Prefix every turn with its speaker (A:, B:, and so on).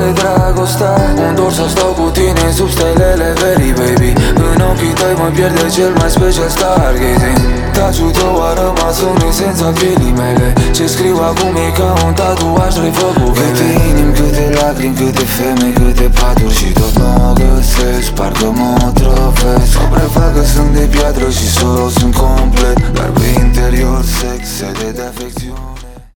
A: doare dragostea. Un dor să stau cu tine sub stelele verii, baby. În ochii tăi mă pierde cel mai special stargazing. Taciul tău a rămas în esența pielii mele. Ce scriu acum e ca un tatuaj refăcut. Câte inimi, câte lacrimi, câte femei, câte paturi și